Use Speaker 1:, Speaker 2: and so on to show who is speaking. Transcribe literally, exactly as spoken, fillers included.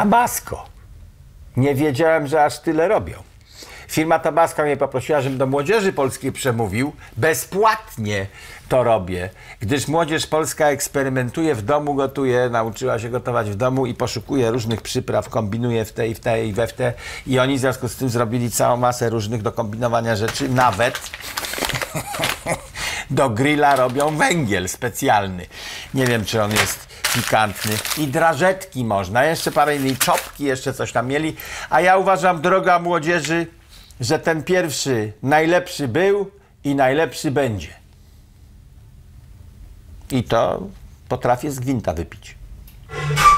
Speaker 1: Tabasco. Nie wiedziałem, że aż tyle robią. Firma Tabasco mnie poprosiła, żebym do młodzieży polskiej przemówił. Bezpłatnie to robię, gdyż młodzież polska eksperymentuje w domu, gotuje, nauczyła się gotować w domu i poszukuje różnych przypraw, kombinuje w te i w te i we w te. I oni w związku z tym zrobili całą masę różnych do kombinowania rzeczy. Nawet do grilla robią węgiel specjalny. Nie wiem, czy on jest pikantny. I drażetki można, jeszcze parę innych, czopki, jeszcze coś tam mieli. A ja uważam, droga młodzieży, że ten pierwszy najlepszy był i najlepszy będzie. I to potrafię z gwinta wypić.